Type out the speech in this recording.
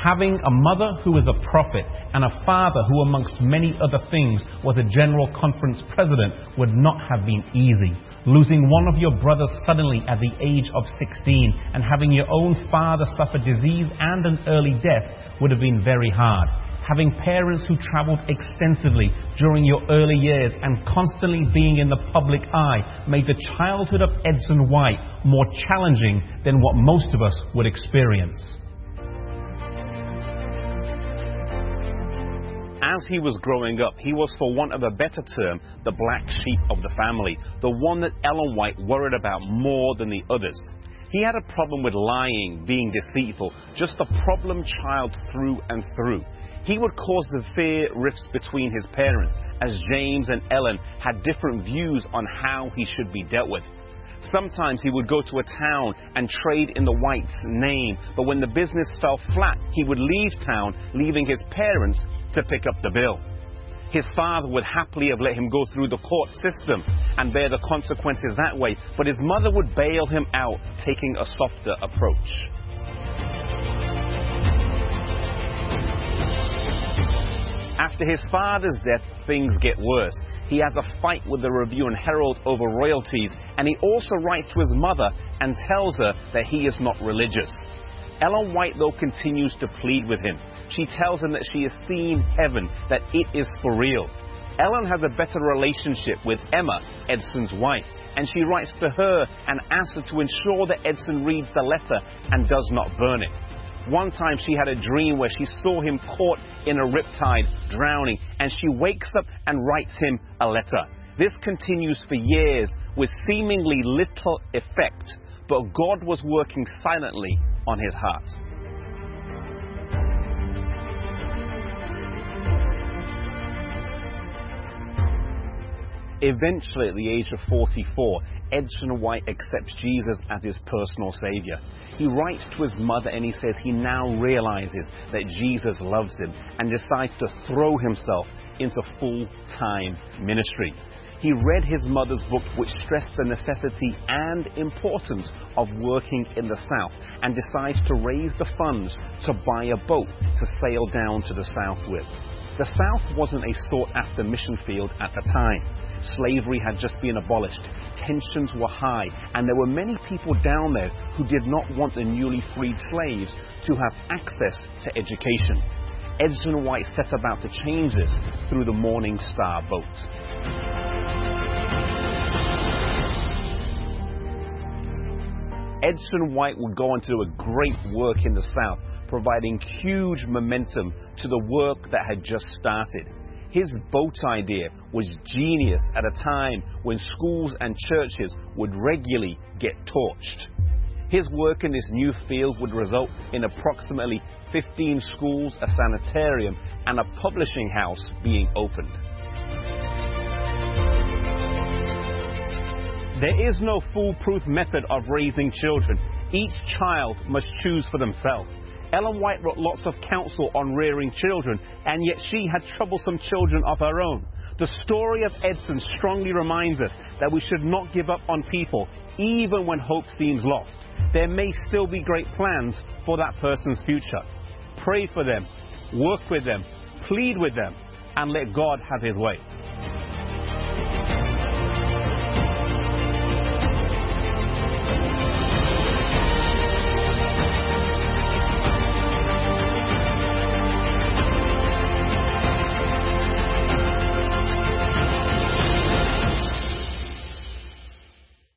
Having a mother who is a prophet and a father who, amongst many other things, was a General Conference president would not have been easy. Losing one of your brothers suddenly at the age of 16 and having your own father suffer disease and an early death would have been very hard. Having parents who travelled extensively during your early years and constantly being in the public eye made the childhood of Edson White more challenging than what most of us would experience. As he was growing up, he was, for want of a better term, the black sheep of the family, the one that Ellen White worried about more than the others. He had a problem with lying, being deceitful, just a problem child through and through. He would cause severe rifts between his parents, as James and Ellen had different views on how he should be dealt with. Sometimes he would go to a town and trade in the Whites' name, but when the business fell flat, he would leave town, leaving his parents to pick up the bill. His father would happily have let him go through the court system and bear the consequences that way, but his mother would bail him out, taking a softer approach. After his father's death, things get worse. He has a fight with the Review and Herald over royalties, and he also writes to his mother and tells her that he is not religious. Ellen White, though, continues to plead with him. She tells him that she has seen heaven, that it is for real. Ellen has a better relationship with Emma, Edson's wife, and she writes to her and asks her to ensure that Edson reads the letter and does not burn it. One time she had a dream where she saw him caught in a riptide, drowning, and she wakes up and writes him a letter. This continues for years with seemingly little effect, but God was working silently on his heart. Eventually, at the age of 44, Edson White accepts Jesus as his personal Savior. He writes to his mother and he says he now realizes that Jesus loves him and decides to throw himself into full-time ministry. He read his mother's book, which stressed the necessity and importance of working in the South, and decides to raise the funds to buy a boat to sail down to the South with. The South wasn't a sought-after mission field at the time. Slavery had just been abolished, tensions were high, and there were many people down there who did not want the newly freed slaves to have access to education. Edson White set about to change this through the Morning Star boat. Edson White would go on to do a great work in the South, providing huge momentum to the work that had just started. His boat idea was genius at a time when schools and churches would regularly get torched. His work in this new field would result in approximately 15 schools, a sanitarium, and a publishing house being opened. There is no foolproof method of raising children. Each child must choose for themselves. Ellen White wrote lots of counsel on rearing children, and yet she had troublesome children of her own. The story of Edson strongly reminds us that we should not give up on people, even when hope seems lost. There may still be great plans for that person's future. Pray for them, work with them, plead with them, and let God have his way.